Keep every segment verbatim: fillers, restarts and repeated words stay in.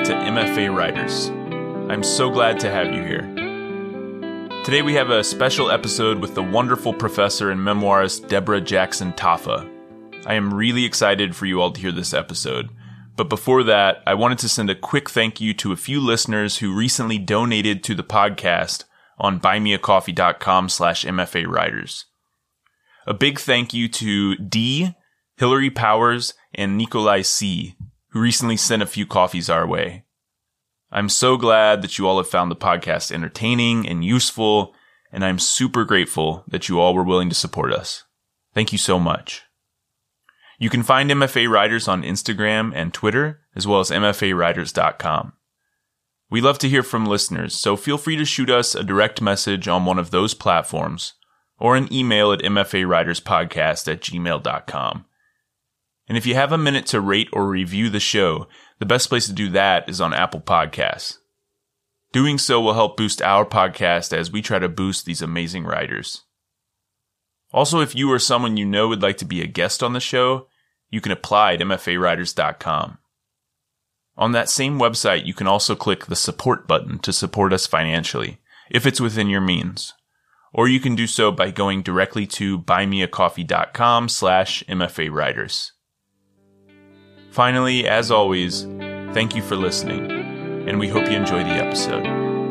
to M F A Writers. I'm so glad to have you here. Today we have a special episode with the wonderful professor and memoirist Deborah Jackson Taffa. I am really excited for you all to hear this episode. But before that, I wanted to send a quick thank you to a few listeners who recently donated to the podcast on buymeacoffee.com slash MFA Writers. A big thank you to D, Hillary Powers, and Nikolai C., who recently sent a few coffees our way. I'm so glad that you all have found the podcast entertaining and useful, and I'm super grateful that you all were willing to support us. Thank you so much. You can find M F A Writers on Instagram and Twitter, as well as M F A writers dot com. We love to hear from listeners, so feel free to shoot us a direct message on one of those platforms, or an email at m f a writers podcast at gmail dot com. And if you have a minute to rate or review the show, the best place to do that is on Apple Podcasts. Doing so will help boost our podcast as we try to boost these amazing writers. Also, if you or someone you know would like to be a guest on the show, you can apply at m f a writers dot com. On that same website, you can also click the support button to support us financially, if it's within your means. Or you can do so by going directly to buymeacoffee.com slash MFA Writers. Finally, as always, thank you for listening, and we hope you enjoy the episode.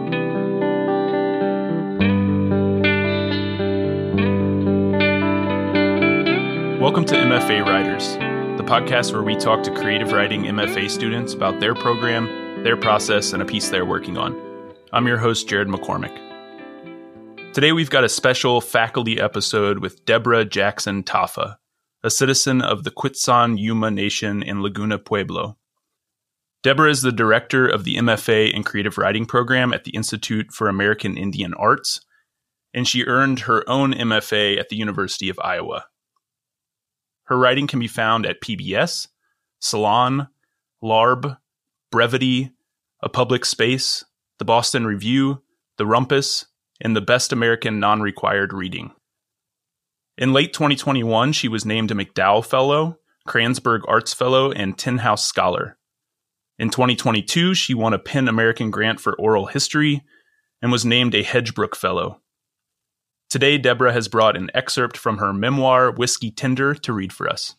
Welcome to M F A Writers, the podcast where we talk to creative writing M F A students about their program, their process, and a piece they're working on. I'm your host, Jared McCormick. Today we've got a special faculty episode with Deborah Jackson Taffa, a citizen of the Quitsan Yuma Nation in Laguna Pueblo. Deborah is the director of the M F A in Creative Writing program at the Institute for American Indian Arts, and she earned her own M F A at the University of Iowa. Her writing can be found at P B S, Salon, Larb, Brevity, A Public Space, The Boston Review, The Rumpus, and the Best American Non-Required Reading. In late twenty twenty-one, she was named a MacDowell Fellow, Kranzberg Arts Fellow, and Tin House Scholar. In twenty twenty-two, she won a PEN American Grant for Oral History and was named a Hedgebrook Fellow. Today, Deborah has brought an excerpt from her memoir, Whiskey Tender, to read for us.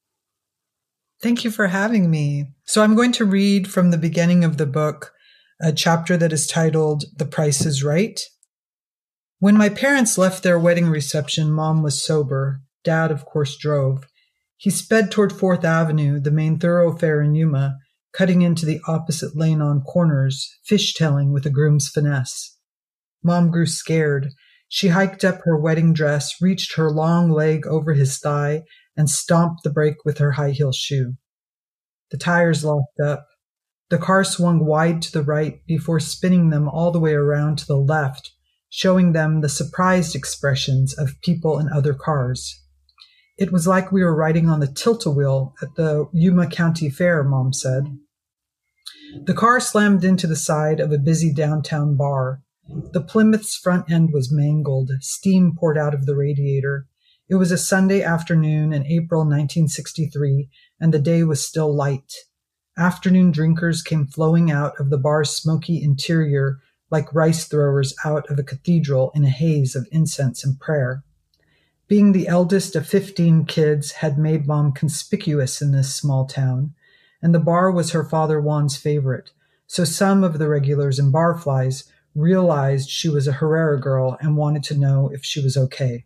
Thank you for having me. So I'm going to read from the beginning of the book, a chapter that is titled The Price is Right. When my parents left their wedding reception, Mom was sober. Dad, of course, drove. He sped toward Fourth Avenue, the main thoroughfare in Yuma, cutting into the opposite lane on corners, fishtailing with a groom's finesse. Mom grew scared. She hiked up her wedding dress, reached her long leg over his thigh, and stomped the brake with her high-heel shoe. The tires locked up. The car swung wide to the right before spinning them all the way around to the left, showing them the surprised expressions of people in other cars. It was like we were riding on the tilt-a-wheel at the Yuma County Fair, Mom said. The car slammed into the side of a busy downtown bar. The Plymouth's front end was mangled. Steam poured out of the radiator. It was a Sunday afternoon in April nineteen sixty-three, and the day was still light. Afternoon drinkers came flowing out of the bar's smoky interior like rice throwers out of a cathedral in a haze of incense and prayer. Being the eldest of fifteen kids had made Mom conspicuous in this small town, and the bar was her father Juan's favorite, so some of the regulars and barflies realized she was a Herrera girl and wanted to know if she was okay.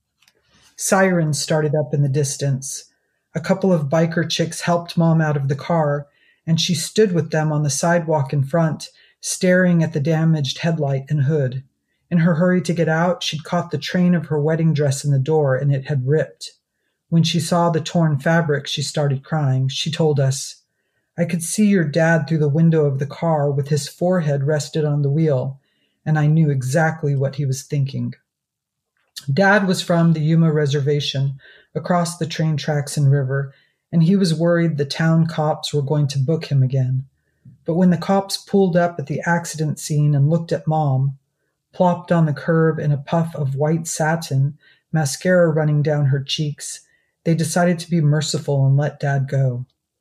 Sirens started up in the distance. A couple of biker chicks helped Mom out of the car, and she stood with them on the sidewalk in front, staring at the damaged headlight and hood. In her hurry to get out, she'd caught the train of her wedding dress in the door, and it had ripped. When she saw the torn fabric, she started crying. She told us, "I could see your dad through the window of the car with his forehead rested on the wheel, and I knew exactly what he was thinking." Dad was from the Yuma Reservation, across the train tracks and river, and he was worried the town cops were going to book him again. But when the cops pulled up at the accident scene and looked at Mom, plopped on the curb in a puff of white satin, mascara running down her cheeks, they decided to be merciful and let Dad go.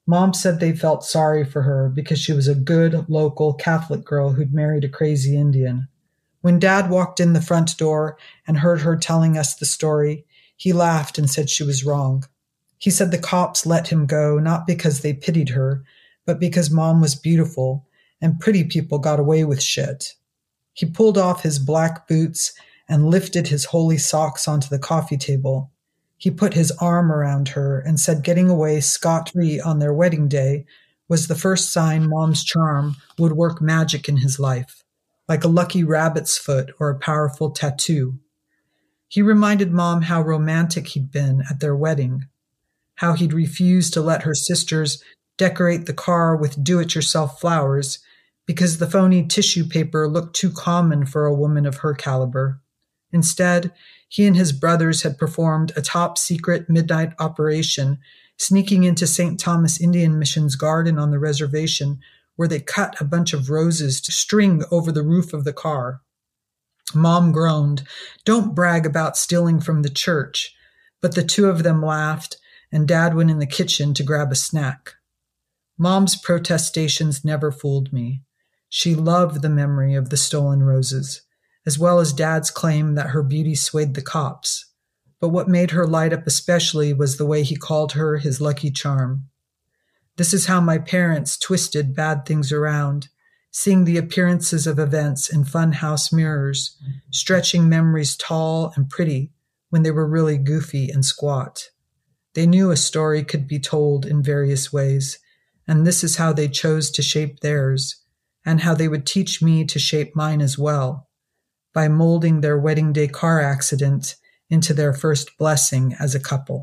Mom said they felt sorry for her because she was a good, local Catholic girl who'd married a crazy Indian. When Dad walked in the front door and heard her telling us the story, he laughed and said she was wrong. He said the cops let him go not because they pitied her, but because Mom was beautiful and pretty people got away with shit. He pulled off his black boots and lifted his holy socks onto the coffee table. He put his arm around her and said getting away scot-free on their wedding day was the first sign Mom's charm would work magic in his life, like a lucky rabbit's foot or a powerful tattoo. He reminded Mom how romantic he'd been at their wedding, how he'd refused to let her sisters decorate the car with do-it-yourself flowers because the phony tissue paper looked too common for a woman of her caliber. Instead, he and his brothers had performed a top-secret midnight operation, sneaking into Saint Thomas Indian Mission's garden on the reservation, where they cut a bunch of roses to string over the roof of the car. Mom groaned, "Don't brag about stealing from the church," but the two of them laughed, and Dad went in the kitchen to grab a snack. Mom's protestations never fooled me. She loved the memory of the stolen roses, as well as Dad's claim that her beauty swayed the cops. But what made her light up especially was the way he called her his lucky charm. This is how my parents twisted bad things around, seeing the appearances of events in funhouse mirrors, stretching memories tall and pretty when they were really goofy and squat. They knew a story could be told in various ways, and this is how they chose to shape theirs, and how they would teach me to shape mine as well, by molding their wedding day car accident into their first blessing as a couple.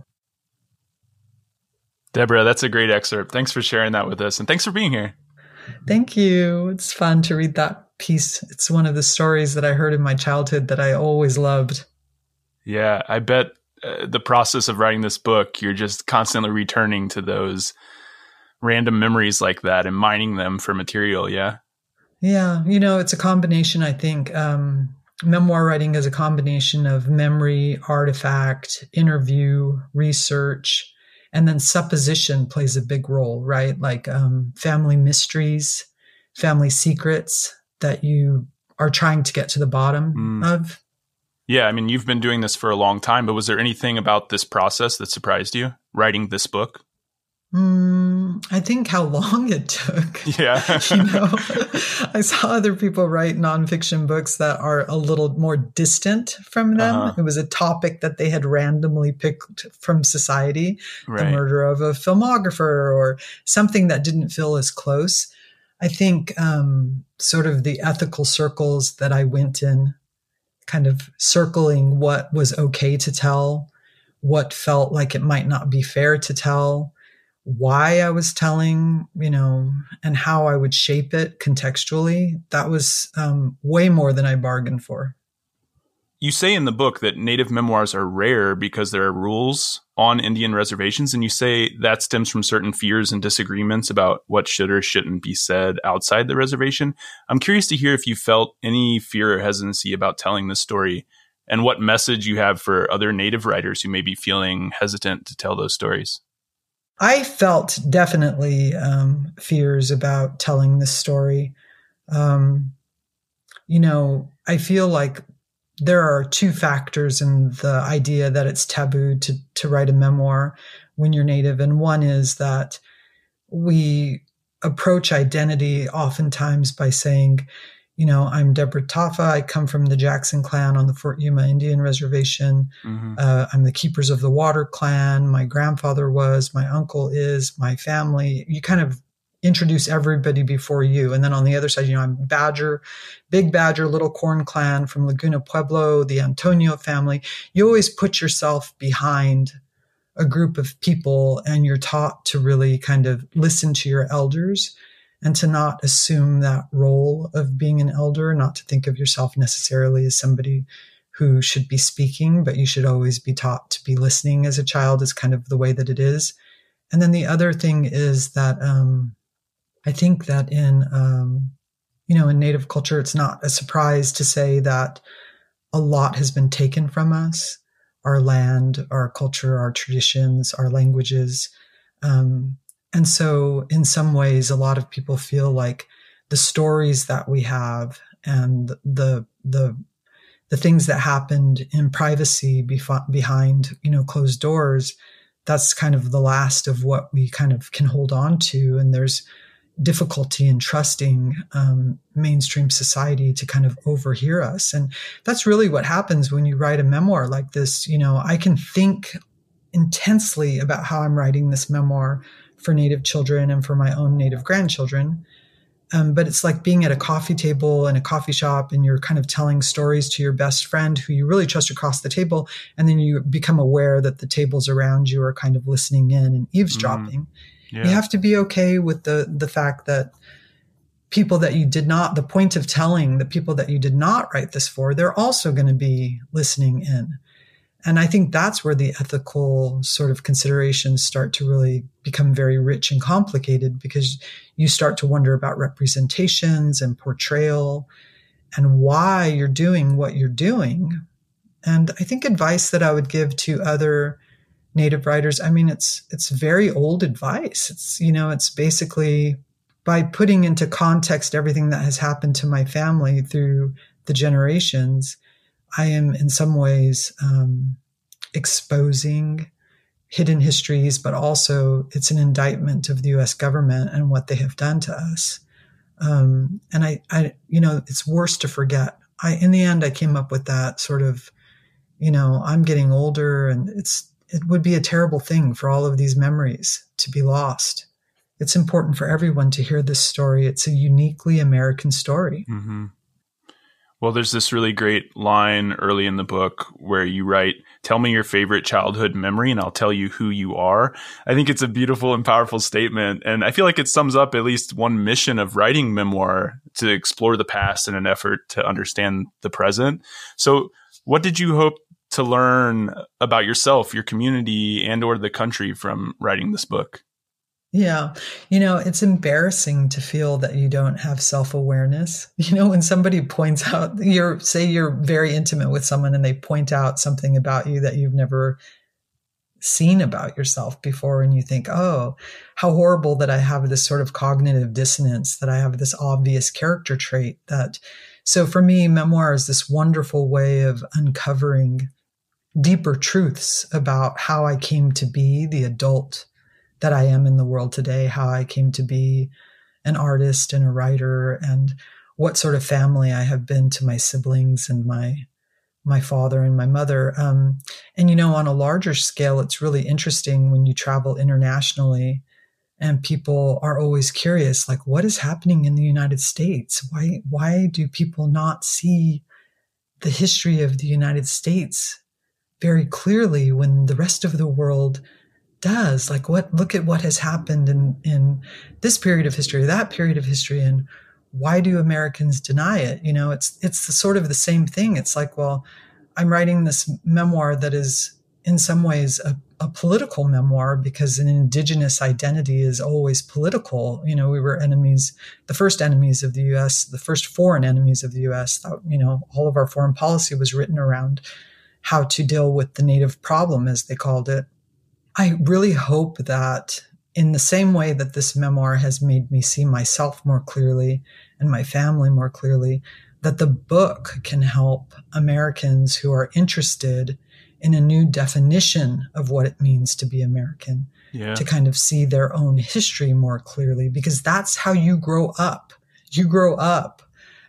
Deborah, that's a great excerpt. Thanks for sharing that with us, and thanks for being here. Thank you. It's fun to read that piece. It's one of the stories that I heard in my childhood that I always loved. Yeah, I bet uh, the process of writing this book, you're just constantly returning to those random memories like that and mining them for material, yeah? Yeah, you know, it's a combination, I think. Um, memoir writing is a combination of memory, artifact, interview, research, and then supposition plays a big role, right? Like um, family mysteries, family secrets that you are trying to get to the bottom mm. of. Yeah, I mean, you've been doing this for a long time, but was there anything about this process that surprised you, writing this book? Mm, I think how long it took. Yeah. You know, I saw other people write nonfiction books that are a little more distant from them. Uh-huh. It was a topic that they had randomly picked from society, right. The murder of a filmographer or something that didn't feel as close. I think um, sort of the ethical circles that I went in, kind of circling what was okay to tell, what felt like it might not be fair to tell, why I was telling, you know, and how I would shape it contextually. That was um, way more than I bargained for. You say in the book that Native memoirs are rare because there are rules on Indian reservations, and you say that stems from certain fears and disagreements about what should or shouldn't be said outside the reservation. I'm curious to hear if you felt any fear or hesitancy about telling this story, and what message you have for other Native writers who may be feeling hesitant to tell those stories. I felt definitely um, fears about telling this story. Um, you know, I feel like there are two factors in the idea that it's taboo to, to write a memoir when you're Native. And one is that we approach identity oftentimes by saying, you know, I'm Deborah Taffa. I come from the Jackson clan on the Fort Yuma Indian Reservation. Mm-hmm. Uh, I'm the Keepers of the Water clan. My grandfather was, my uncle is, my family. You kind of introduce everybody before you. And then on the other side, you know, I'm Badger, Big Badger, Little Corn clan from Laguna Pueblo, the Antonio family. You always put yourself behind a group of people, and you're taught to really kind of listen to your elders and to not assume that role of being an elder, not to think of yourself necessarily as somebody who should be speaking, but you should always be taught to be listening as a child is kind of the way that it is. And then the other thing is that um, I think that in, um, you know, in Native culture, it's not a surprise to say that a lot has been taken from us, our land, our culture, our traditions, our languages. Um, And so in some ways, a lot of people feel like the stories that we have and the, the, the things that happened in privacy bef- behind, you know, closed doors, that's kind of the last of what we kind of can hold on to. And there's difficulty in trusting um, mainstream society to kind of overhear us. And that's really what happens when you write a memoir like this. You know, I can think intensely about how I'm writing this memoir for Native children and for my own Native grandchildren. Um, but it's like being at a coffee table in a coffee shop and you're kind of telling stories to your best friend who you really trust across the table. And then you become aware that the tables around you are kind of listening in and eavesdropping. Mm, yeah. You have to be okay with the, the fact that people that you did not, the point of telling the people that you did not write this for, they're also going to be listening in. And I think that's where the ethical sort of considerations start to really become very rich and complicated, because you start to wonder about representations and portrayal and why you're doing what you're doing. And I think advice that I would give to other Native writers, I mean, it's it's very old advice. It's, you know, it's basically by putting into context everything that has happened to my family through the generations, I am in some ways um, exposing hidden histories, but also it's an indictment of the U S government and what they have done to us. Um, and I, I, you know, it's worse to forget. I, in the end, I came up with that sort of, you know, I'm getting older, and it's, it would be a terrible thing for all of these memories to be lost. It's important for everyone to hear this story. It's a uniquely American story. Mm-hmm. Well, there's this really great line early in the book where you write, "Tell me your favorite childhood memory and I'll tell you who you are." I think it's a beautiful and powerful statement. And I feel like it sums up at least one mission of writing memoir, to explore the past in an effort to understand the present. So what did you hope to learn about yourself, your community, and or the country from writing this book? Yeah. You know, it's embarrassing to feel that you don't have self-awareness. You know, when somebody points out, you're, say you're very intimate with someone and they point out something about you that you've never seen about yourself before, and you think, oh, how horrible that I have this sort of cognitive dissonance, that I have this obvious character trait. That, so for me, memoir is this wonderful way of uncovering deeper truths about how I came to be the adult that I am in the world today, how I came to be an artist and a writer, and what sort of family I have been to my siblings and my my father and my mother. Um, and, you know, on a larger scale, it's really interesting when you travel internationally and people are always curious, like, what is happening in the United States? Why, why do people not see the history of the United States very clearly when the rest of the world does? Like, what, look at what has happened in, in this period of history, that period of history, and why do Americans deny it? You know, it's, it's the sort of the same thing. It's like, well, I'm writing this memoir that is in some ways a, a political memoir, because an indigenous identity is always political. You know, we were enemies, the first enemies of the U S, the first foreign enemies of the U S. You know, all of our foreign policy was written around how to deal with the Native problem, as they called it. I really hope that in the same way that this memoir has made me see myself more clearly and my family more clearly, that the book can help Americans who are interested in a new definition of what it means to be American, yeah, to kind of see their own history more clearly, because that's how you grow up. You grow up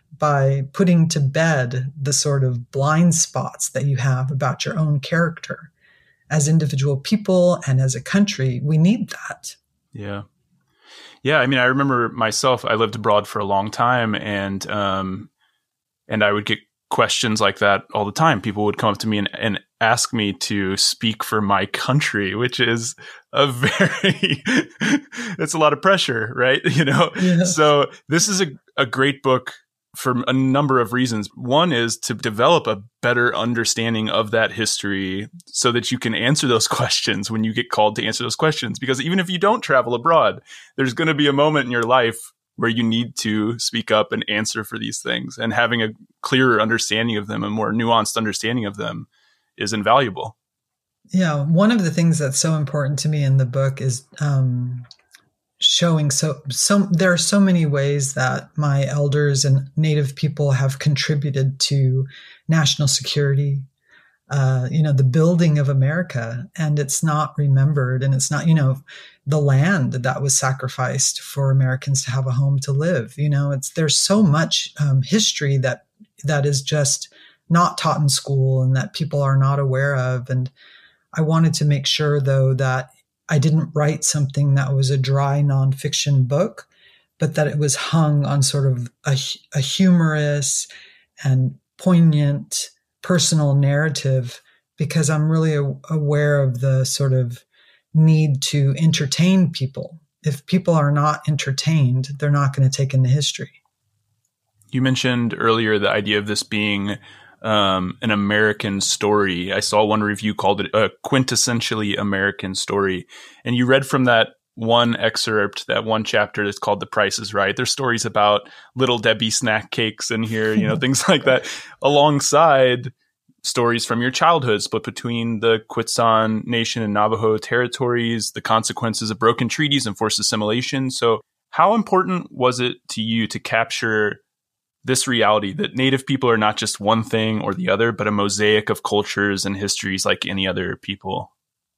by putting to bed the sort of blind spots that you have about your own character. As individual people and as a country, we need that. Yeah. Yeah. I mean, I remember myself, I lived abroad for a long time, and, um, and I would get questions like that all the time. People would come up to me and, and ask me to speak for my country, which is a very, it's a lot of pressure, right? You know? Yeah. So this is a, a great book for a number of reasons. One is to develop a better understanding of that history so that you can answer those questions when you get called to answer those questions. Because even if you don't travel abroad, there's going to be a moment in your life where you need to speak up and answer for these things. And having a clearer understanding of them, a more nuanced understanding of them, is invaluable. Yeah. One of the things that's so important to me in the book is um, showing so so there are so many ways that my elders and Native people have contributed to national security, uh, you know, the building of America, and it's not remembered, and it's not, you know, the land that was sacrificed for Americans to have a home to live. You know, it's there's so much um, history that that is just not taught in school and that people are not aware of. And I wanted to make sure, though, that I didn't write something that was a dry nonfiction book, but that it was hung on sort of a, a humorous and poignant personal narrative, because I'm really a, aware of the sort of need to entertain people. If people are not entertained, they're not going to take in the history. You mentioned earlier the idea of this being um, an American story. I saw one review called it a quintessentially American story. And you read from that one excerpt, that one chapter that's called The Price is Right. There's stories about Little Debbie snack cakes in here, you know, things like that, alongside stories from your childhood split between the Quetzal Nation and Navajo territories, the consequences of broken treaties and forced assimilation. So how important was it to you to capture this reality that Native people are not just one thing or the other, but a mosaic of cultures and histories like any other people?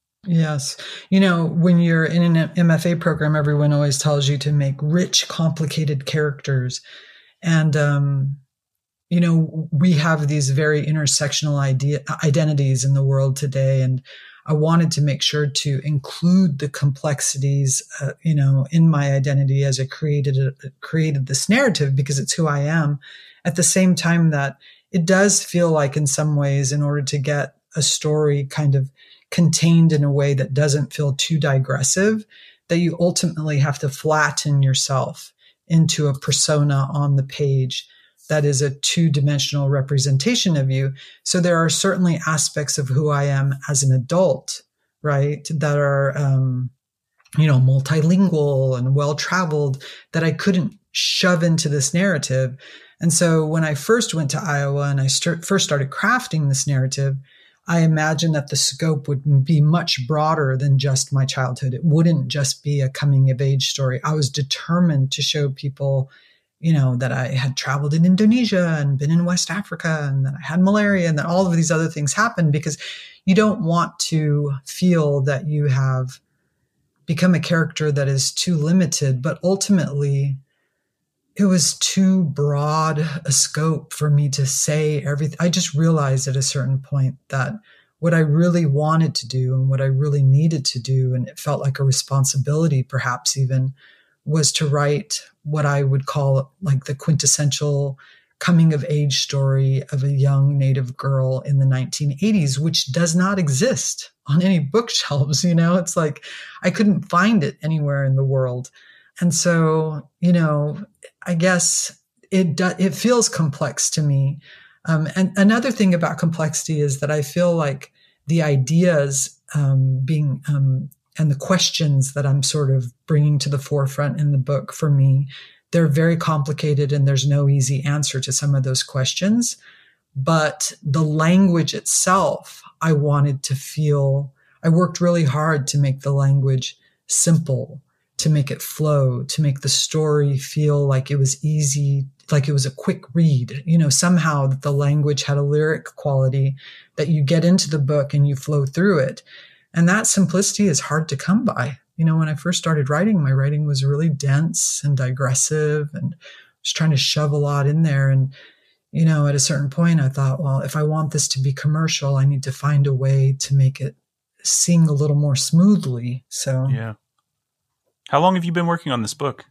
Yes. You know, when you're in an M F A program, everyone always tells you to make rich, complicated characters. And, um, you know, we have these very intersectional idea, identities in the world today. And I wanted to make sure to include the complexities, uh, you know, in my identity as I created a, created this narrative, because it's who I am. At the same time that it does feel like, in some ways, in order to get a story kind of contained in a way that doesn't feel too digressive, that you ultimately have to flatten yourself into a persona on the page that is a two-dimensional representation of you. So there are certainly aspects of who I am as an adult, right, that are, um, you know, multilingual and well-traveled, that I couldn't shove into this narrative. And so when I first went to Iowa and I start, first started crafting this narrative, I imagined that the scope would be much broader than just my childhood. It wouldn't just be a coming-of-age story. I was determined to show people, you know, that I had traveled in Indonesia and been in West Africa and that I had malaria and that all of these other things happened, because you don't want to feel that you have become a character that is too limited. But ultimately, it was too broad a scope for me to say everything. I just realized at a certain point that what I really wanted to do and what I really needed to do, and it felt like a responsibility perhaps even, was to write what I would call like the quintessential coming of age story of a young Native girl in the nineteen eighties, which does not exist on any bookshelves. You know, it's like I couldn't find it anywhere in the world. And so, you know, I guess it do, it feels complex to me. Um, and another thing about complexity is that I feel like the ideas um, being um, and the questions that I'm sort of bringing to the forefront in the book, for me, they're very complicated and there's no easy answer to some of those questions. But the language itself, I wanted to feel, I worked really hard to make the language simple, to make it flow, to make the story feel like it was easy, like it was a quick read. You know, somehow that the language had a lyric quality that you get into the book and you flow through it. And that simplicity is hard to come by. You know, when I first started writing, my writing was really dense and digressive and just trying to shove a lot in there. And, you know, at a certain point, I thought, well, if I want this to be commercial, I need to find a way to make it sing a little more smoothly. So, yeah. How long have you been working on this book?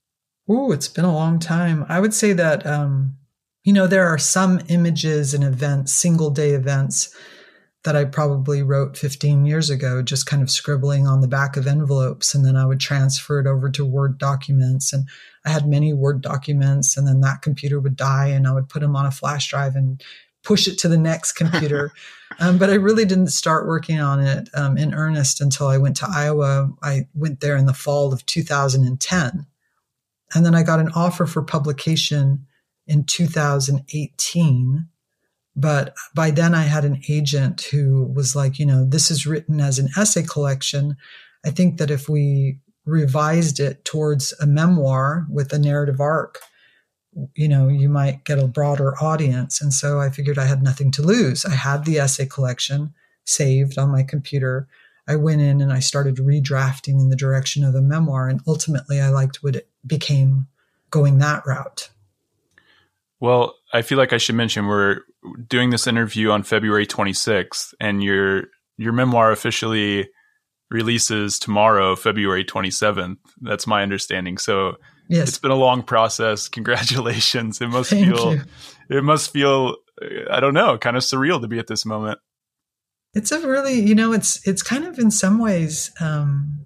Ooh, it's been a long time. I would say that, um, you know, there are some images and events, single day events, that I probably wrote fifteen years ago, just kind of scribbling on the back of envelopes. And then I would transfer it over to Word documents. And I had many Word documents, and then that computer would die and I would put them on a flash drive and push it to the next computer. um, but I really didn't start working on it um, in earnest until I went to Iowa. I went there in the fall of two thousand ten. And then I got an offer for publication in two thousand eighteen. But by then I had an agent who was like, you know, this is written as an essay collection. I think that if we revised it towards a memoir with a narrative arc, you know, you might get a broader audience. And so I figured I had nothing to lose. I had the essay collection saved on my computer. I went in and I started redrafting in the direction of a memoir. And ultimately, I liked what it became going that route. Well, I feel like I should mention we're doing this interview on February twenty-sixth, and your your memoir officially releases tomorrow, February twenty-seventh. That's my understanding. So yes. It's been a long process. Congratulations. It must Thank feel, you. it must feel, I don't know, kind of surreal to be at this moment. It's a really, you know, it's, it's kind of in some ways, um,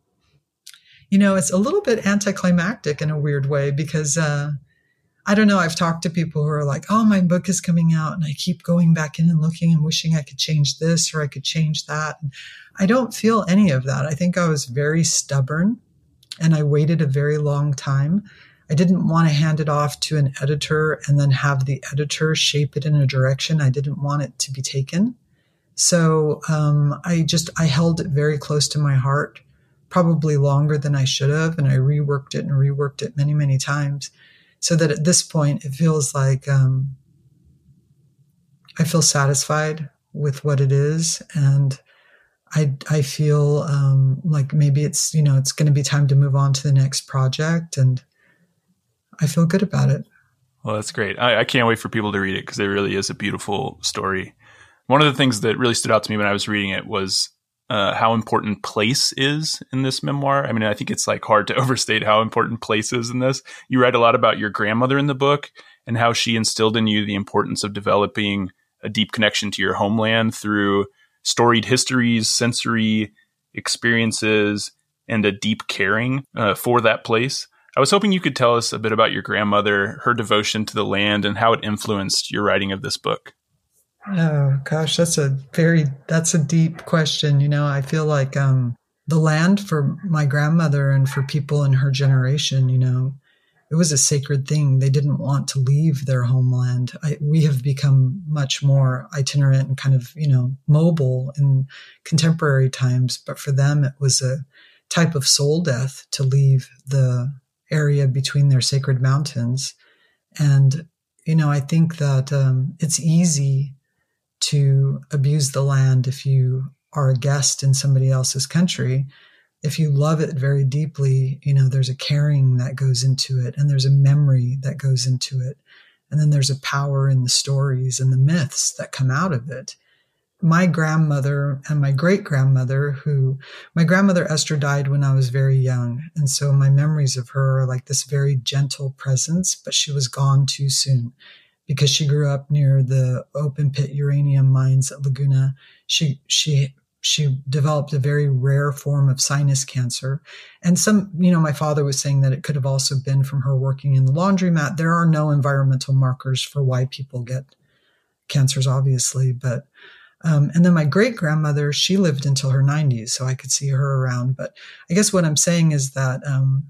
you know, it's a little bit anticlimactic in a weird way because, uh, I don't know. I've talked to people who are like, oh, my book is coming out and I keep going back in and looking and wishing I could change this or I could change that. And I don't feel any of that. I think I was very stubborn and I waited a very long time. I didn't want to hand it off to an editor and then have the editor shape it in a direction I didn't want it to be taken. So um, I just, I held it very close to my heart, probably longer than I should have. And I reworked it and reworked it many, many times. So that at this point, it feels like um, I feel satisfied with what it is. And I, I feel um, like maybe it's, you know, it's going to be time to move on to the next project. And I feel good about it. Well, that's great. I, I can't wait for people to read it because it really is a beautiful story. One of the things that really stood out to me when I was reading it was Uh, how important place is in this memoir. I mean, I think it's like hard to overstate how important place is in this. You write a lot about your grandmother in the book and how she instilled in you the importance of developing a deep connection to your homeland through storied histories, sensory experiences, and a deep caring uh, for that place. I was hoping you could tell us a bit about your grandmother, her devotion to the land, and how it influenced your writing of this book. Oh gosh, that's a very, that's a deep question. You know, I feel like um, the land for my grandmother and for people in her generation, you know, it was a sacred thing. They didn't want to leave their homeland. I, we have become much more itinerant and kind of, you know, mobile in contemporary times. But for them, it was a type of soul death to leave the area between their sacred mountains. And, you know, I think that um, it's easy to abuse the land if you are a guest in somebody else's country. If you love it very deeply, you know, there's a caring that goes into it and there's a memory that goes into it. And then there's a power in the stories and the myths that come out of it. My grandmother and my great-grandmother, who, my grandmother Esther died when I was very young. And so my memories of her are like this very gentle presence, but she was gone too soon. Because she grew up near the open pit uranium mines at Laguna. She, she, she developed a very rare form of sinus cancer. And some, you know, my father was saying that it could have also been from her working in the laundromat. There are no environmental markers for why people get cancers, obviously. But, um, and then my great grandmother, she lived until her nineties, so I could see her around. But I guess what I'm saying is that, um,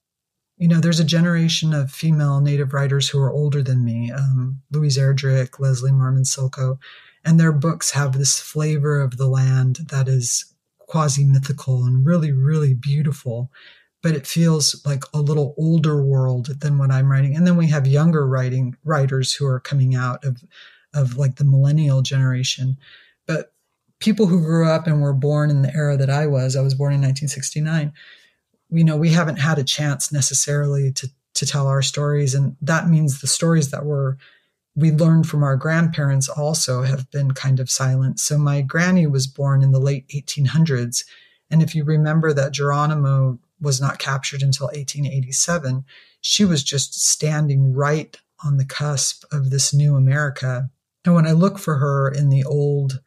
you know, there's a generation of female Native writers who are older than me, um, Louise Erdrich, Leslie Marmon Silko, and their books have this flavor of the land that is quasi-mythical and really, really beautiful, but it feels like a little older world than what I'm writing. And then we have younger writing writers who are coming out of, of like the millennial generation. But people who grew up and were born in the era that I was, I was born in nineteen sixty-nine, you know, we haven't had a chance necessarily to, to tell our stories. And that means the stories that were, we learned from our grandparents also have been kind of silent. So my granny was born in the late eighteen hundreds. And if you remember that Geronimo was not captured until eighteen eighty-seven, she was just standing right on the cusp of this new America. And when I look for her in the old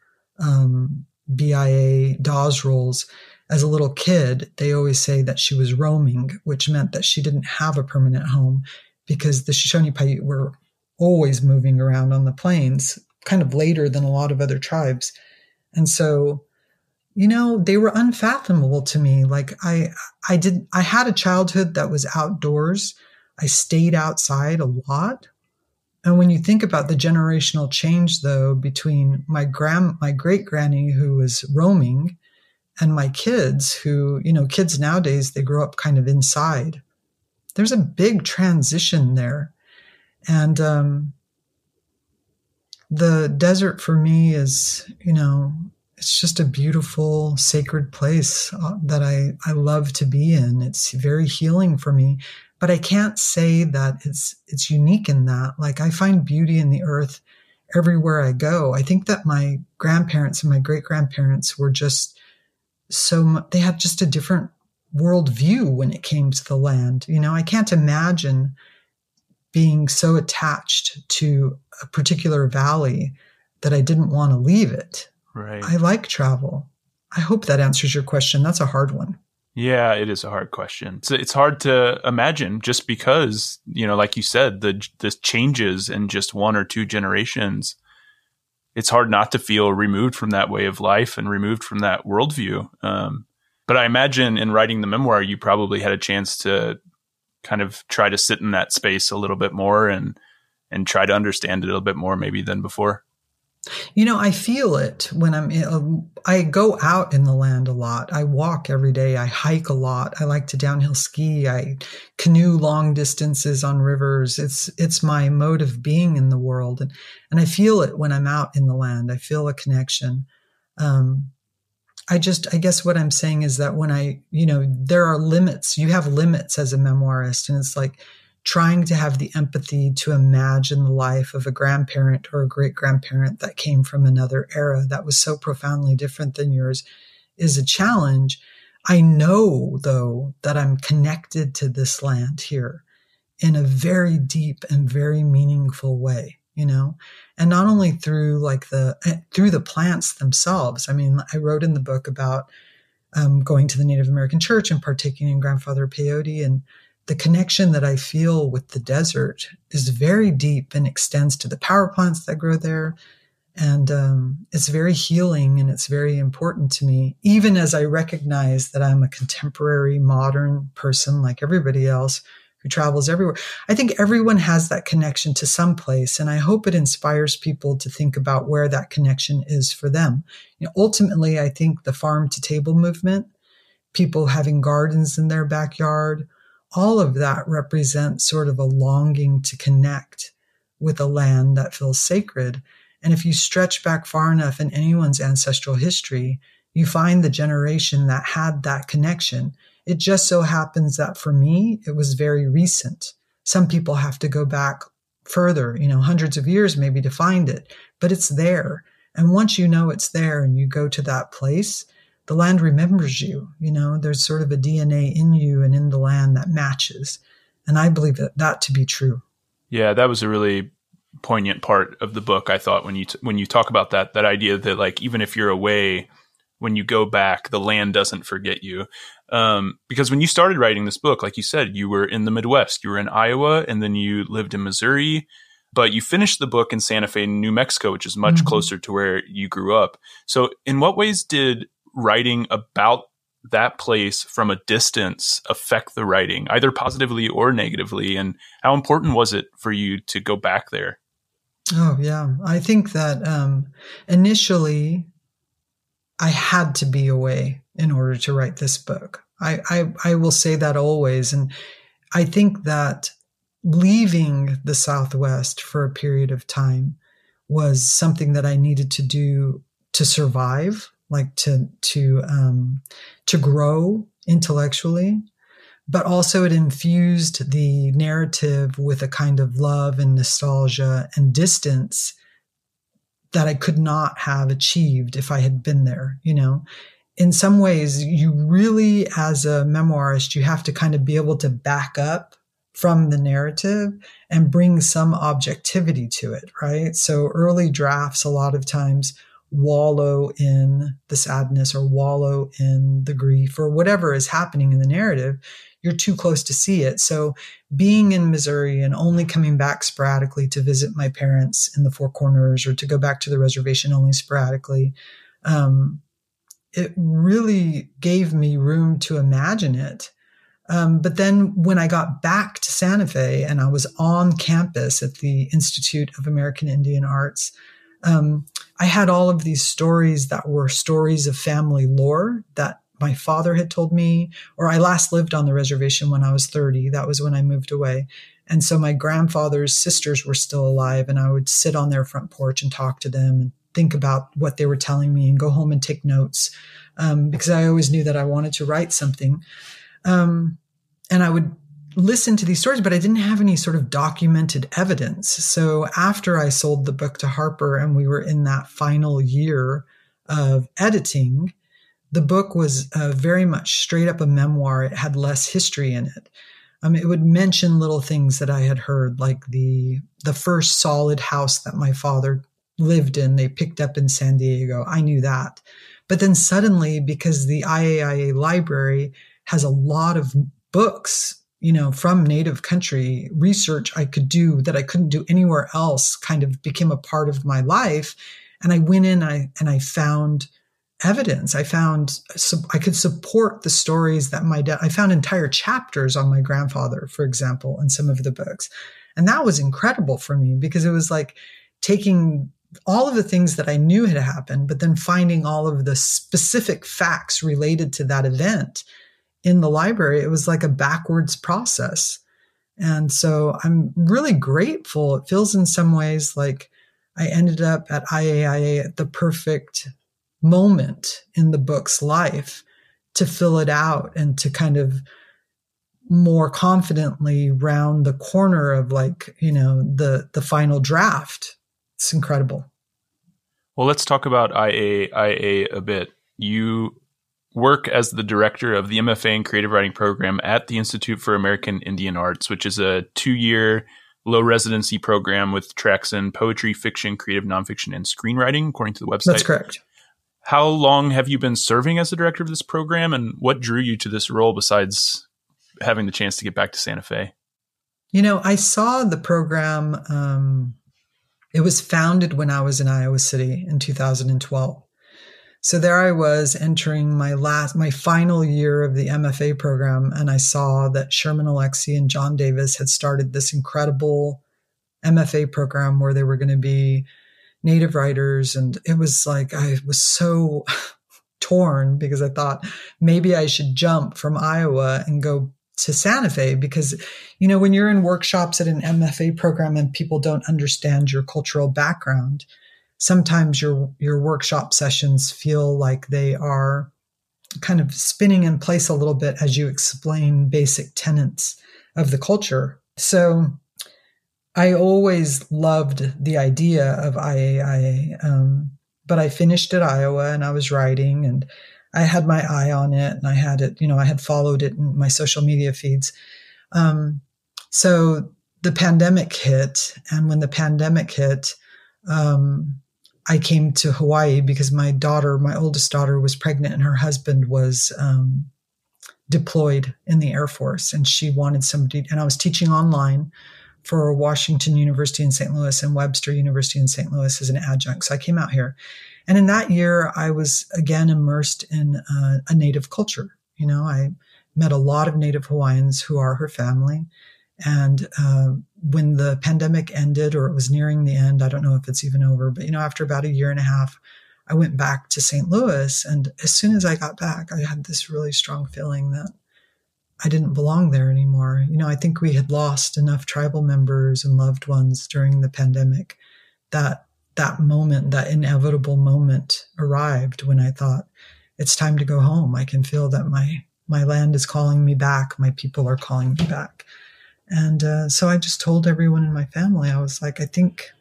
um, B I A Dawes rolls, as a little kid, they always say that she was roaming, which meant that she didn't have a permanent home because the Shoshone Paiute were always moving around on the plains, kind of later than a lot of other tribes. And so, you know, they were unfathomable to me. Like I, I did, I had a childhood that was outdoors. I stayed outside a lot. And when you think about the generational change, though, between my grand, my great granny who was roaming and my kids who, you know, kids nowadays, they grow up kind of inside. There's a big transition there. And um, the desert for me is, you know, it's just a beautiful, sacred place uh, that I, I love to be in. It's very healing for me, but I can't say that it's, it's unique in that. Like, I find beauty in the earth everywhere I go. I think that my grandparents and my great grandparents were just so much, they had just a different worldview when it came to the land. You know, I can't imagine being so attached to a particular valley that I didn't want to leave it. Right. I like travel. I hope that answers your question. That's a hard one. Yeah, it is a hard question. It's, it's hard to imagine just because, you know, like you said, the the changes in just one or two generations. It's hard not to feel removed from that way of life and removed from that worldview. Um, but I imagine in writing the memoir, you probably had a chance to kind of try to sit in that space a little bit more and and try to understand it a little bit more maybe than before. You know, I feel it when I'm in, I go out in the land a lot. I walk every day. I hike a lot. I like to downhill ski. I canoe long distances on rivers. It's, it's my mode of being in the world. And, and I feel it when I'm out in the land. I feel a connection. Um, I just, I guess what I'm saying is that when I, you know, there are limits. You have limits as a memoirist, and it's like, trying to have the empathy to imagine the life of a grandparent or a great grandparent that came from another era that was so profoundly different than yours is a challenge. I know, though, that I'm connected to this land here in a very deep and very meaningful way, you know, and not only through like the, through the plants themselves. I mean, I wrote in the book about um, going to the Native American church and partaking in grandfather peyote, and the connection that I feel with the desert is very deep and extends to the power plants that grow there. And um, it's very healing, and it's very important to me, even as I recognize that I'm a contemporary, modern person like everybody else who travels everywhere. I think everyone has that connection to some place, and I hope it inspires people to think about where that connection is for them. You know, ultimately, I think the farm to table movement, people having gardens in their backyard, all of that represents sort of a longing to connect with a land that feels sacred. And if you stretch back far enough in anyone's ancestral history, you find the generation that had that connection. It just so happens that for me, it was very recent. Some people have to go back further, you know, hundreds of years maybe to find it, but it's there. And once you know it's there and you go to that place, the land remembers you. You know, there's sort of a D N A in you and in the land that matches. And I believe that, that to be true. Yeah, that was a really poignant part of the book, I thought, when you t- when you talk about that, that idea that, like, even if you're away, when you go back, the land doesn't forget you. Um, because when you started writing this book, like you said, you were in the Midwest. You were in Iowa, and then you lived in Missouri. But you finished the book in Santa Fe, New Mexico, which is much mm-hmm. closer to where you grew up. So in what ways did writing about that place from a distance affect the writing, either positively or negatively? And how important was it for you to go back there? Oh, yeah. I think that um, initially I had to be away in order to write this book. I, I, I will say that always. And I think that leaving the Southwest for a period of time was something that I needed to do to survive, like to, to, um, to grow intellectually, but also it infused the narrative with a kind of love and nostalgia and distance that I could not have achieved if I had been there. You know, in some ways, you really, as a memoirist, you have to kind of be able to back up from the narrative and bring some objectivity to it, right? So early drafts, a lot of times, wallow in the sadness or wallow in the grief or whatever is happening in the narrative. You're too close to see it. So being in Missouri and only coming back sporadically to visit my parents in the Four Corners or to go back to the reservation only sporadically, um, it really gave me room to imagine it. Um, but then when I got back to Santa Fe and I was on campus at the Institute of American Indian Arts, um, I had all of these stories that were stories of family lore that my father had told me, or I last lived on the reservation when I was thirty. That was when I moved away. And so my grandfather's sisters were still alive, and I would sit on their front porch and talk to them and think about what they were telling me and go home and take notes, um, because I always knew that I wanted to write something. Um, and I would listen to these stories, but I didn't have any sort of documented evidence. So after I sold the book to Harper and we were in that final year of editing, the book was uh, very much straight up a memoir. It had less history in it. Um, it would mention little things that I had heard, like the the first solid house that my father lived in, they picked up in San Diego. I knew that. But then suddenly, because the I A I A library has a lot of books, you know, from Native country, research I could do that I couldn't do anywhere else kind of became a part of my life. And I went in I, and I found evidence. I found I could support the stories that my dad, I found entire chapters on my grandfather, for example, in some of the books. And that was incredible for me because it was like taking all of the things that I knew had happened, but then finding all of the specific facts related to that event in the library. It was like a backwards process. And so I'm really grateful. It feels in some ways like I ended up at I A I A at the perfect moment in the book's life to fill it out and to kind of more confidently round the corner of, like, you know, the the final draft. It's incredible. Well, let's talk about I A I A a bit. You work as the director of the M F A in Creative Writing program at the Institute for American Indian Arts, which is a two-year low residency program with tracks in poetry, fiction, creative nonfiction, and screenwriting, according to the website. That's correct. How long have you been serving as the director of this program, and what drew you to this role besides having the chance to get back to Santa Fe? You know, I saw the program. Um, it was founded when I was in Iowa City in two thousand twelve. So there I was entering my last, my final year of the M F A program, and I saw that Sherman Alexie and John Davis had started this incredible M F A program where they were going to be Native writers. And it was like, I was so torn because I thought maybe I should jump from Iowa and go to Santa Fe because, you know, when you're in workshops at an M F A program and people don't understand your cultural background, sometimes your your workshop sessions feel like they are kind of spinning in place a little bit as you explain basic tenets of the culture. So I always loved the idea of I A I A, um, but I finished at Iowa and I was writing and I had my eye on it and I had it, you know, I had followed it in my social media feeds. Um, so the pandemic hit, and when the pandemic hit, um, I came to Hawaii because my daughter, my oldest daughter, was pregnant and her husband was um, deployed in the Air Force, and she wanted somebody, and I was teaching online for Washington University in Saint Louis and Webster University in Saint Louis as an adjunct. So I came out here. And in that year, I was again immersed in uh, a Native culture. You know, I met a lot of Native Hawaiians who are her family. And uh, when the pandemic ended, or it was nearing the end, I don't know if it's even over, but, you know, after about a year and a half, I went back to Saint Louis. And as soon as I got back, I had this really strong feeling that I didn't belong there anymore. You know, I think we had lost enough tribal members and loved ones during the pandemic that that moment, that inevitable moment arrived when I thought, it's time to go home. I can feel that my my land is calling me back. My people are calling me back. And uh, so I just told everyone in my family, I was like, I think,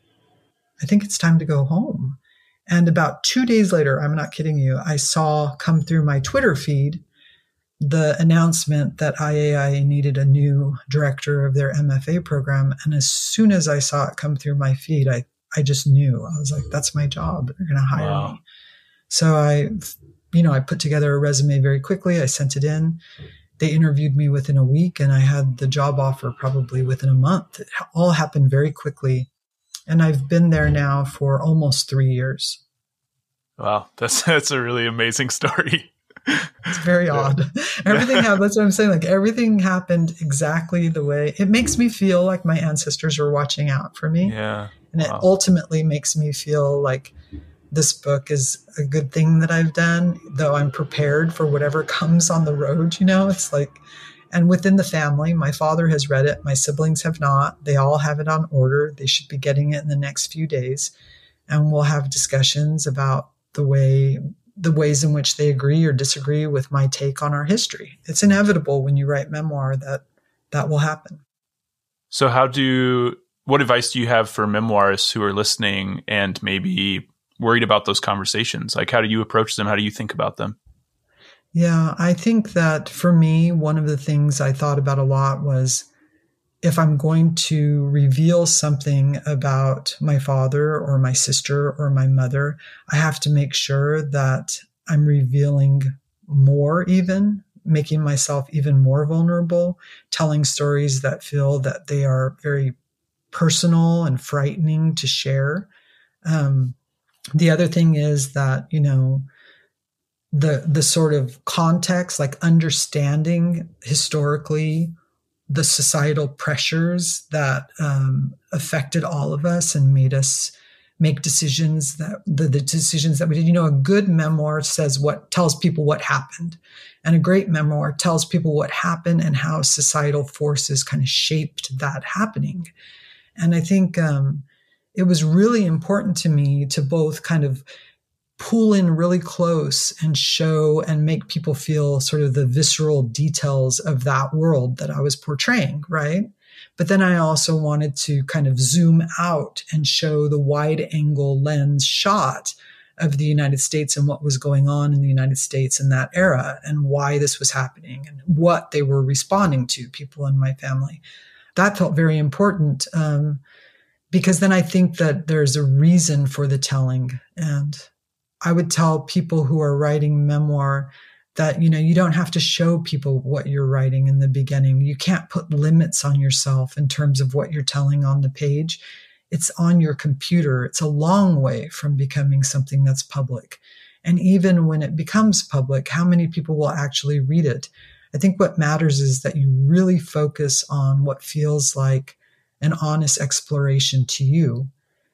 I think it's time to go home. And about two days later, I'm not kidding you, I saw come through my Twitter feed the announcement that I A I A needed a new director of their M F A program. And as soon as I saw it come through my feed, I, I just knew. I was like, that's my job. They're going to hire wow. me. So I, you know, I put together a resume very quickly. I sent it in. They interviewed me within a week, and I had the job offer probably within a month. It all happened very quickly. And I've been there now for almost three years. Wow. That's, that's a really amazing story. It's very yeah. odd. Everything happened. That's what I'm saying. Like, everything happened exactly the way it makes me feel like my ancestors were watching out for me. Yeah. And wow. it ultimately makes me feel like this book is a good thing that I've done, though I'm prepared for whatever comes on the road. You know, it's like, and within the family, my father has read it. My siblings have not. They all have it on order. They should be getting it in the next few days. And we'll have discussions about the way, the ways in which they agree or disagree with my take on our history. It's inevitable when you write memoir that that will happen. So how do, what advice do you have for memoirists who are listening and maybe worried about those conversations? Like, how do you approach them? How do you think about them? Yeah, I think that for me, one of the things I thought about a lot was if I'm going to reveal something about my father or my sister or my mother, I have to make sure that I'm revealing more, even making myself even more vulnerable, telling stories that feel that they are very personal and frightening to share. Um, the other thing is that, you know, the the sort of context, like understanding historically the societal pressures that um, affected all of us and made us make decisions that the, the decisions that we did. You know, a good memoir says what tells people what happened, and a great memoir tells people what happened and how societal forces kind of shaped that happening. And I think um, it was really important to me to both kind of pull in really close and show and make people feel sort of the visceral details of that world that I was portraying, right? But then I also wanted to kind of zoom out and show the wide angle lens shot of the United States and what was going on in the United States in that era and why this was happening and what they were responding to, people in my family. That felt very important um, because then I think that there's a reason for the telling. And I would tell people who are writing memoir that, you know, you don't have to show people what you're writing in the beginning. You can't put limits on yourself in terms of what you're telling on the page. It's on your computer. It's a long way from becoming something that's public. And even when it becomes public, how many people will actually read it? I think what matters is that you really focus on what feels like an honest exploration to you.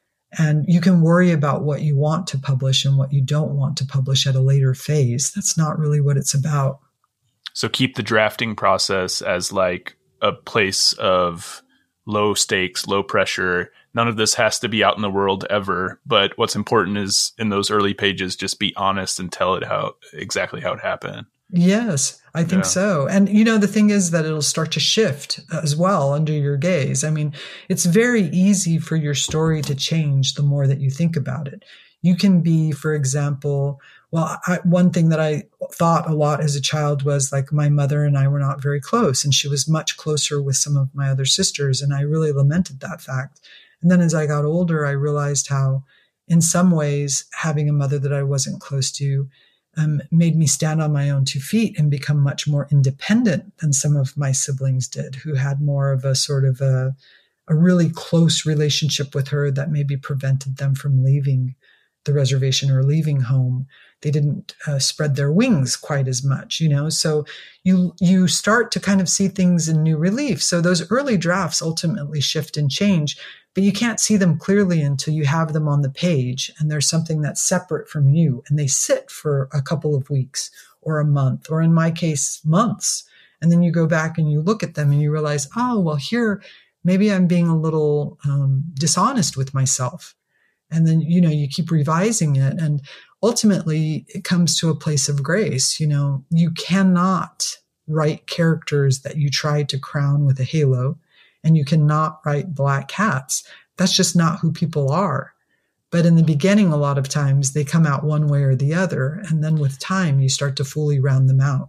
And you can worry about what you want to publish and what you don't want to publish at a later phase. That's not really what it's about. So keep the drafting process as like a place of low stakes, low pressure. None of this has to be out in the world ever. But what's important is in those early pages, just be honest and tell it how exactly how it happened. Yes, I think Yeah. so. And, you know, the thing is that it'll start to shift as well under your gaze. I mean, it's very easy for your story to change the more that you think about it. You can be, for example, well, I, one thing that I thought a lot as a child was like my mother and I were not very close, and she was much closer with some of my other sisters. And I really lamented that fact. And then as I got older, I realized how in some ways having a mother that I wasn't close to Um, made me stand on my own two feet and become much more independent than some of my siblings did, who had more of a sort of a, a really close relationship with her that maybe prevented them from leaving the reservation or leaving home. They didn't uh, spread their wings quite as much, you know. So you you start to kind of see things in new relief. So those early drafts ultimately shift and change, but you can't see them clearly until you have them on the page and there's something that's separate from you, and they sit for a couple of weeks or a month, or in my case, months. And then you go back and you look at them and you realize, oh, well, here, maybe I'm being a little um, dishonest with myself. And then, you know, you keep revising it. And ultimately it comes to a place of grace. You know, you cannot write characters that you try to crown with a halo, and you cannot write black cats. That's just not who people are. But in the beginning, a lot of times they come out one way or the other. And then with time, you start to fully round them out.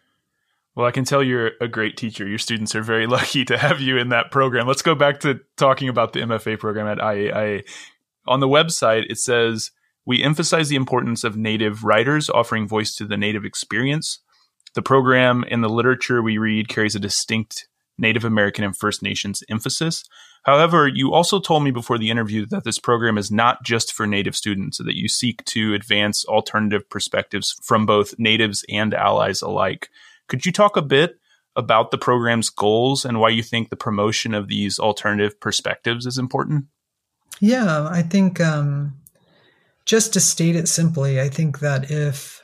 Well, I can tell you're a great teacher. Your students are very lucky to have you in that program. Let's go back to talking about the M F A program at I A I A. On the website, it says, we emphasize the importance of Native writers offering voice to the Native experience. The program and the literature we read carries a distinct Native American and First Nations emphasis. However, you also told me before the interview that this program is not just for Native students, that you seek to advance alternative perspectives from both Natives and allies alike. Could you talk a bit about the program's goals and why you think the promotion of these alternative perspectives is important? Yeah, I think um, just to state it simply, I think that if,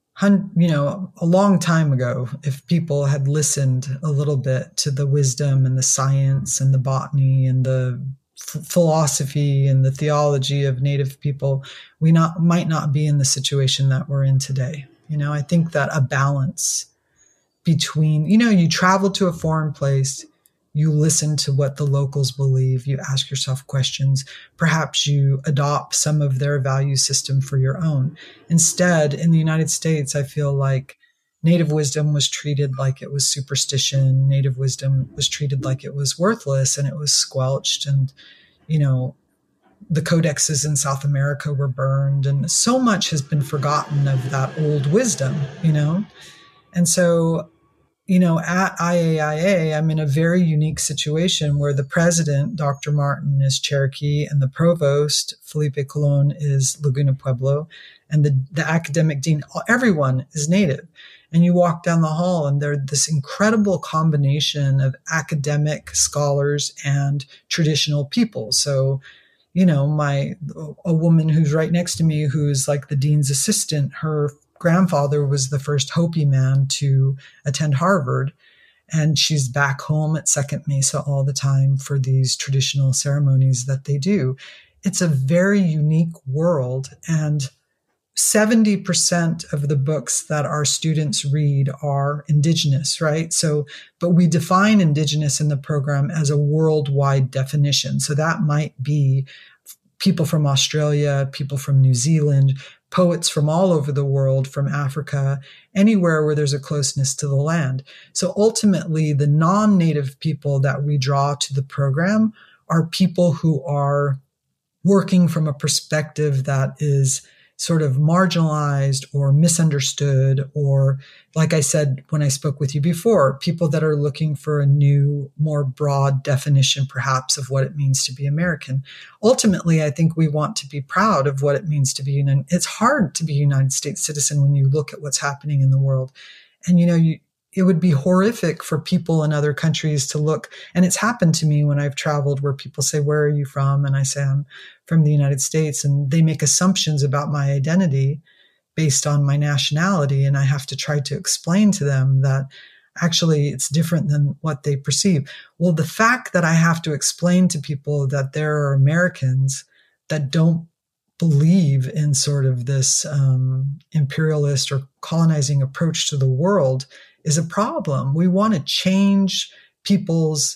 you know, a long time ago, if people had listened a little bit to the wisdom and the science and the botany and the f- philosophy and the theology of Native people, we not might not be in the situation that we're in today. You know, I think that a balance between, you know, you travel to a foreign place, you listen to what the locals believe, you ask yourself questions, perhaps you adopt some of their value system for your own. Instead, in the United States, I feel like Native wisdom was treated like it was superstition. Native wisdom was treated like it was worthless, and it was squelched. And, you know, the codexes in South America were burned, and so much has been forgotten of that old wisdom, you know? And so, you know, at I A I A, I'm in a very unique situation where the president, Doctor Martin, is Cherokee, and the provost, Felipe Colon, is Laguna Pueblo, and the, the academic dean, everyone is Native. And you walk down the hall, and there's this incredible combination of academic scholars and traditional people. So, you know, my a woman who's right next to me, who's like the dean's assistant, her grandfather was the first Hopi man to attend Harvard, and she's back home at Second Mesa all the time for these traditional ceremonies that they do. It's a very unique world, and seventy percent of the books that our students read are Indigenous, right? So, but we define Indigenous in the program as a worldwide definition. So that might be people from Australia, people from New Zealand, poets from all over the world, from Africa, anywhere where there's a closeness to the land. So ultimately, the non-Native people that we draw to the program are people who are working from a perspective that is sort of marginalized or misunderstood, or, like I said when I spoke with you before, people that are looking for a new, more broad definition, perhaps, of what it means to be American. Ultimately, I think we want to be proud of what it means to be United. It's hard to be a United States citizen when you look at what's happening in the world. And, you know, you, it would be horrific for people in other countries to look. And it's happened to me when I've traveled, where people say, "Where are you from?" And I say, "I'm from the United States." And they make assumptions about my identity based on my nationality. And I have to try to explain to them that actually it's different than what they perceive. Well, the fact that I have to explain to people that there are Americans that don't believe in sort of this um, imperialist or colonizing approach to the world is a problem. We want to change people's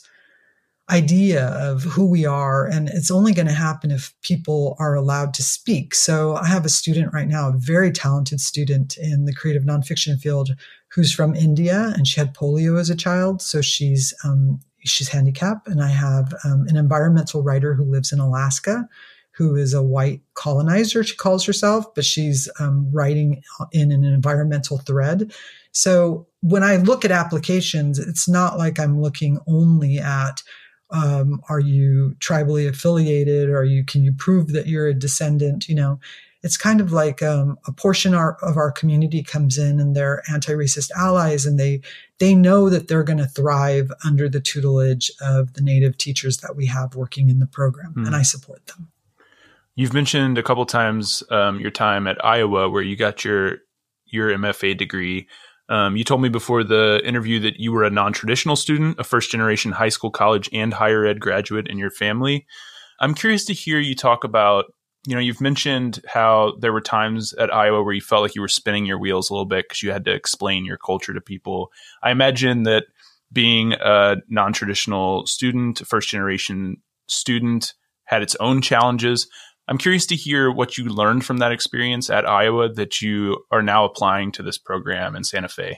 idea of who we are, and it's only going to happen if people are allowed to speak. So I have a student right now, a very talented student in the creative nonfiction field, who's from India, and she had polio as a child, so she's um, she's handicapped. And I have um, an environmental writer who lives in Alaska, who is a white colonizer, she calls herself, but she's um, writing in an environmental thread. So when I look at applications, it's not like I'm looking only at, um, are you tribally affiliated? Or are you, can you prove that you're a descendant? You know, it's kind of like um, a portion our, of our community comes in, and they're anti-racist allies, and they they know that they're going to thrive under the tutelage of the Native teachers that we have working in the program, mm. and I support them. You've mentioned a couple times um, your time at Iowa, where you got your your M F A degree. Um, you told me before the interview that you were a non-traditional student, a first-generation high school, college, and higher ed graduate in your family. I'm curious to hear you talk about, you know, you've mentioned how there were times at Iowa where you felt like you were spinning your wheels a little bit because you had to explain your culture to people. I imagine that being a non-traditional student, a first-generation student, had its own challenges. I'm curious to hear what you learned from that experience at Iowa that you are now applying to this program in Santa Fe.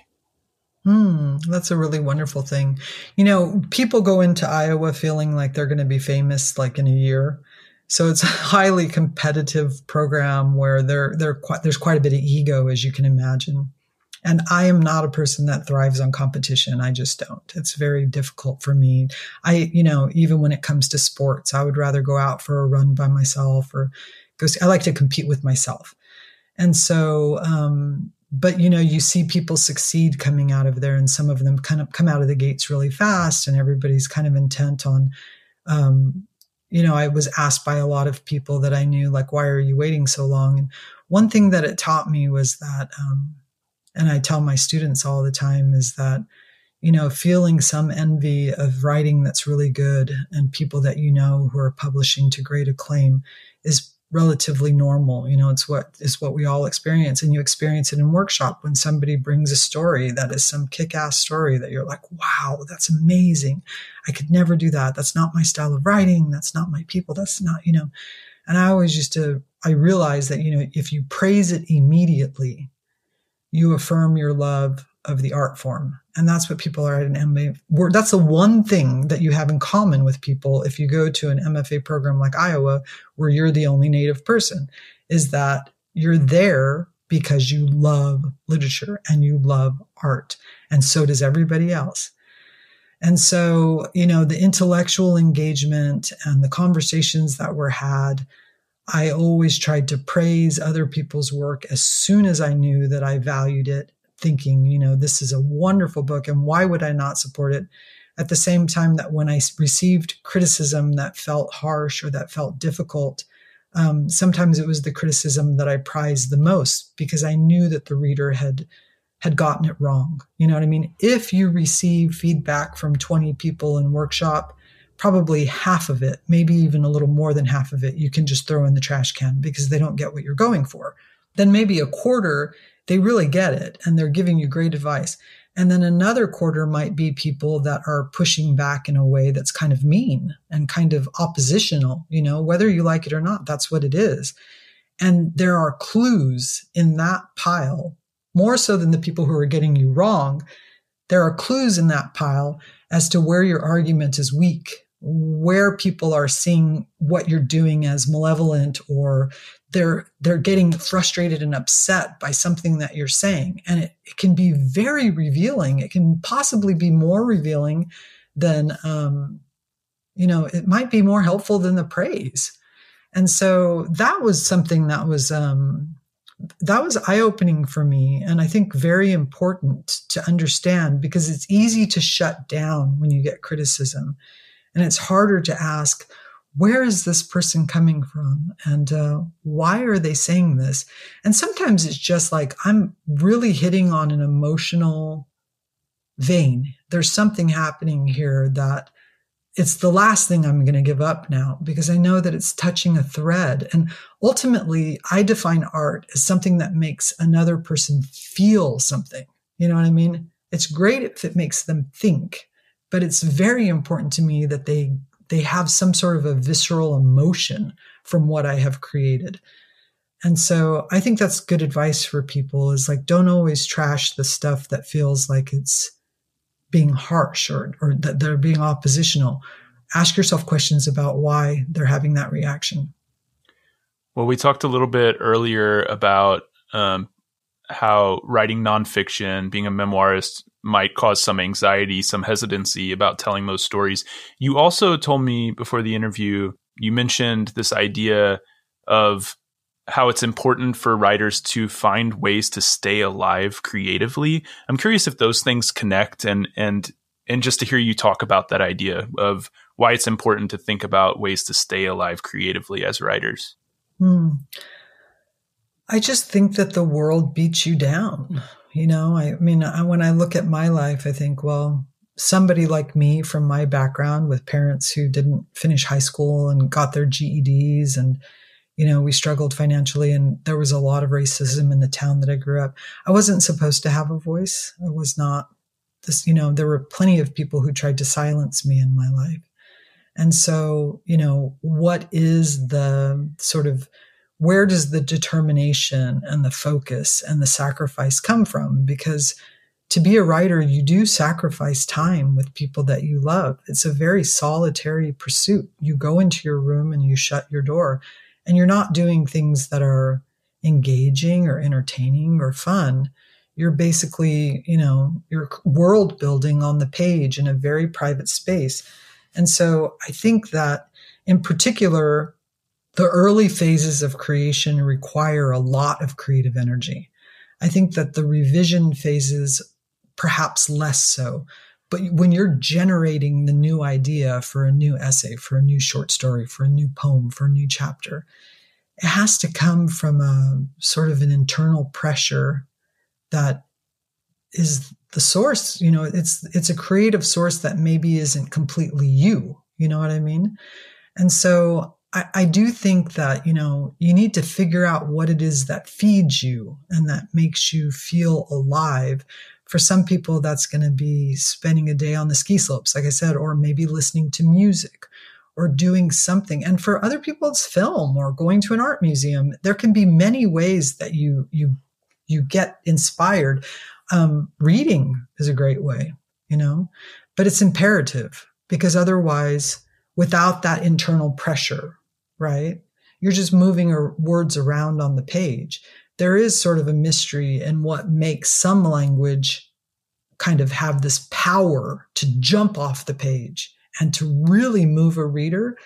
Hmm, that's a really wonderful thing. You know, people go into Iowa feeling like they're going to be famous like in a year. So it's a highly competitive program where there, there, quite, there's quite a bit of ego, as you can imagine. And I am not a person that thrives on competition. I just don't. It's very difficult for me. I, you know, even when it comes to sports, I would rather go out for a run by myself or go. I like to compete with myself. And so, um, but, you know, you see people succeed coming out of there, and some of them kind of come out of the gates really fast, and everybody's kind of intent on, um, you know, I was asked by a lot of people that I knew, like, why are you waiting so long? And one thing that it taught me was that, um, and I tell my students all the time, is that, you know, feeling some envy of writing that's really good and people that you know who are publishing to great acclaim is relatively normal. You know, it's what is what we all experience. And you experience it in workshop when somebody brings a story that is some kick-ass story that you're like, wow, that's amazing. I could never do that. That's not my style of writing. That's not my people. That's not, you know, and I always used to, I realized that, you know, if you praise it immediately, you affirm your love of the art form. And that's what people are at an M F A. That's the one thing that you have in common with people if you go to an M F A program like Iowa, where you're the only Native person, is that you're there because you love literature and you love art. And so does everybody else. And so, you know, the intellectual engagement and the conversations that were had, I always tried to praise other people's work as soon as I knew that I valued it, thinking, you know, this is a wonderful book and why would I not support it? At the same time that when I received criticism that felt harsh or that felt difficult, um, sometimes it was the criticism that I prized the most because I knew that the reader had had gotten it wrong. You know what I mean? If you receive feedback from twenty people in workshop, probably half of it, maybe even a little more than half of it, you can just throw in the trash can because they don't get what you're going for. Then maybe a quarter, they really get it and they're giving you great advice. And then another quarter might be people that are pushing back in a way that's kind of mean and kind of oppositional, you know, whether you like it or not, that's what it is. And there are clues in that pile, more so than the people who are getting you wrong. There are clues in that pile as to where your argument is weak, where people are seeing what you're doing as malevolent, or they're they're getting frustrated and upset by something that you're saying. And it, it can be very revealing. It can possibly be more revealing than, um, you know, it might be more helpful than the praise. And so that was something that was, um, that was eye-opening for me. And I think very important to understand because it's easy to shut down when you get criticism. And it's harder to ask, where is this person coming from? And uh, why are they saying this? And sometimes it's just like, I'm really hitting on an emotional vein. There's something happening here that it's the last thing I'm going to give up now because I know that it's touching a thread. And ultimately, I define art as something that makes another person feel something. You know what I mean? It's great if it makes them think, but it's very important to me that they they have some sort of a visceral emotion from what I have created. And so I think that's good advice for people is like, don't always trash the stuff that feels like it's being harsh or, or that they're being oppositional. Ask yourself questions about why they're having that reaction. Well, we talked a little bit earlier about um, how writing nonfiction, being a memoirist, might cause some anxiety, some hesitancy about telling those stories. You also told me before the interview, you mentioned this idea of how it's important for writers to find ways to stay alive creatively. I'm curious if those things connect and and and just to hear you talk about that idea of why it's important to think about ways to stay alive creatively as writers. Hmm. I just think that the world beats you down. You know, I mean, I, when I look at my life, I think, well, somebody like me from my background with parents who didn't finish high school and got their G E Ds and, you know, we struggled financially and there was a lot of racism in the town that I grew up. I wasn't supposed to have a voice. I was not this, you know, there were plenty of people who tried to silence me in my life. And so, you know, what is the sort of where does the determination and the focus and the sacrifice come from? Because to be a writer, you do sacrifice time with people that you love. It's a very solitary pursuit. You go into your room and you shut your door and you're not doing things that are engaging or entertaining or fun. You're basically, you know, you're world building on the page in a very private space. And so I think that in particular, the early phases of creation require a lot of creative energy. I think that the revision phases, perhaps less so, But when you're generating the new idea for a new essay, for a new short story, for a new poem, for a new chapter, it has to come from a sort of an internal pressure that is the source. You know, it's it's a creative source that maybe isn't completely you. You know what I mean? And so I, I do think that, you know, you need to figure out what it is that feeds you and that makes you feel alive. For some people, that's going to be spending a day on the ski slopes, like I said, or maybe listening to music or doing something. And for other people, it's film or going to an art museum. There can be many ways that you you you get inspired. Um, reading is a great way, you know, but it's imperative, because otherwise, without that internal pressure, right, you're just moving your words around on the page. There is sort of a mystery in what makes some language kind of have this power to jump off the page and to really move a reader.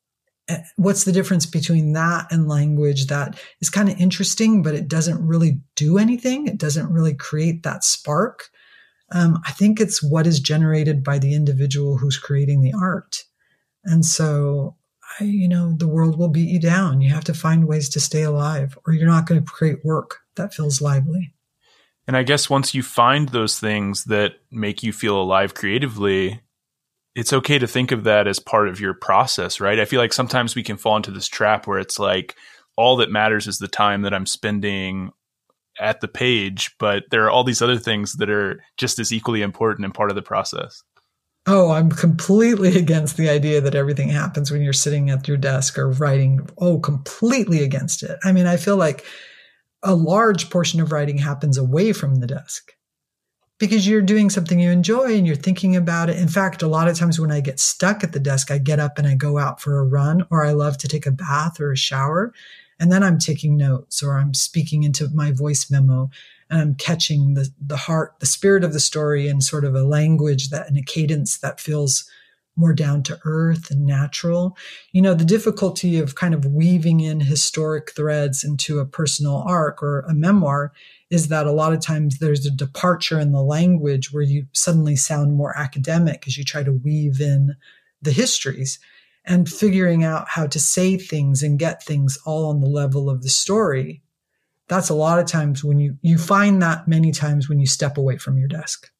What's the difference between that and language that is kind of interesting, but it doesn't really do anything? It doesn't really create that spark. Um, I think it's what is generated by the individual who's creating the art. And so, I, you know, the world will beat you down. You have to find ways to stay alive, or you're not going to create work that feels lively. And I guess once you find those things that make you feel alive creatively, it's okay to think of that as part of your process, right? I feel like sometimes we can fall into this trap where it's like, all that matters is the time that I'm spending at the page, but there are all these other things that are just as equally important and part of the process. Oh, I'm completely against the idea that everything happens when you're sitting at your desk or writing. Oh, completely against it. I mean, I feel like a large portion of writing happens away from the desk because you're doing something you enjoy and you're thinking about it. In fact, a lot of times when I get stuck at the desk, I get up and I go out for a run, or I love to take a bath or a shower. And then I'm taking notes, or I'm speaking into my voice memo, and I'm catching the, the heart, the spirit of the story in sort of a language that, in a cadence that feels more down to earth and natural. You know, the difficulty of kind of weaving in historic threads into a personal arc or a memoir is that a lot of times there's a departure in the language where you suddenly sound more academic as you try to weave in the histories, and figuring out how to say things and get things all on the level of the story. That's a lot of times when you, you find that many times when you step away from your desk.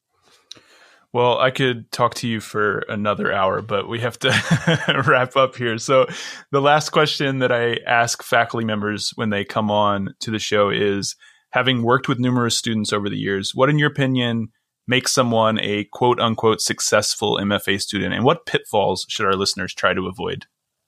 Well, I could talk to you for another hour, but we have to wrap up here. So the last question that I ask faculty members when they come on to the show is, having worked with numerous students over the years, what, in your opinion, makes someone a quote unquote successful M F A student, and what pitfalls should our listeners try to avoid?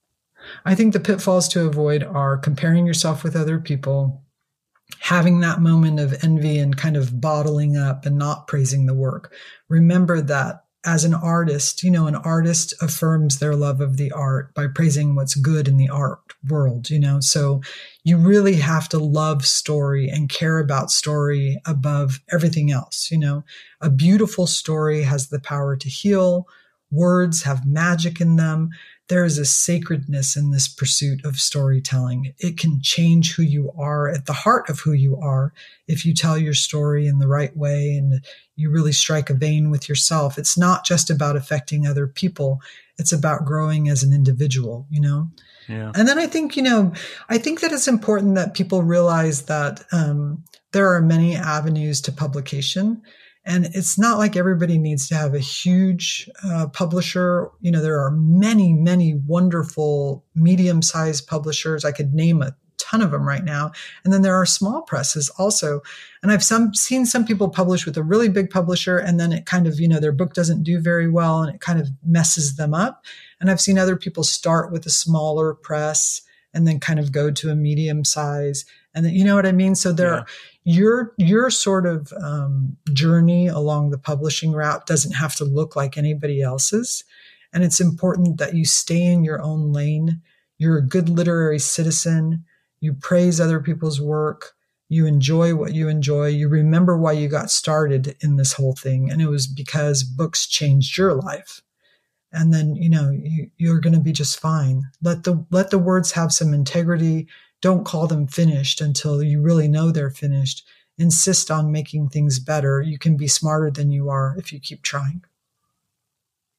I think the pitfalls to avoid are comparing yourself with other people, having that moment of envy and kind of bottling up and not praising the work. Remember that as an artist, you know, an artist affirms their love of the art by praising what's good in the art world, you know. So you really have to love story and care about story above everything else. You know, a beautiful story has the power to heal. Words have magic in them. There is a sacredness in this pursuit of storytelling. It can change who you are at the heart of who you are if you tell your story in the right way and you really strike a vein with yourself. It's not just about affecting other people. It's about growing as an individual, you know? Yeah. And then I think, you know, I think that it's important that people realize that um, there are many avenues to publication. And it's not like everybody needs to have a huge uh, publisher. You know, there are many, many wonderful medium-sized publishers. I could name a ton of them right now. And then there are small presses also. And I've some seen some people publish with a really big publisher, and then it kind of, you know, their book doesn't do very well and it kind of messes them up. And I've seen other people start with a smaller press and then kind of go to a medium size. And then, you know what I mean? So there, yeah. your, your sort of um, journey along the publishing route doesn't have to look like anybody else's. And it's important that you stay in your own lane. You're a good literary citizen. You praise other people's work. You enjoy what you enjoy. You remember why you got started in this whole thing. And it was because books changed your life. And then, you know, you, you're going to be just fine. Let the, let the words have some integrity. Don't call them finished until you really know they're finished. Insist on making things better. You can be smarter than you are if you keep trying.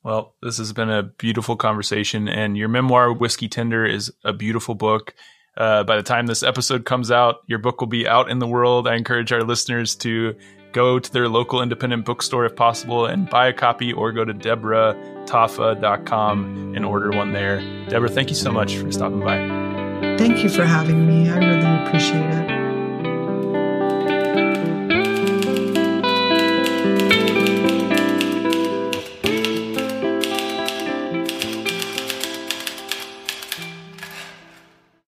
Well, this has been a beautiful conversation, and your memoir, Whiskey Tender, is a beautiful book. Uh, by the time this episode comes out, your book will be out in the world. I encourage our listeners to go to their local independent bookstore if possible and buy a copy, or go to deborah taffa dot com and order one there. Deborah, thank you so much for stopping by. Thank you for having me. I really appreciate it.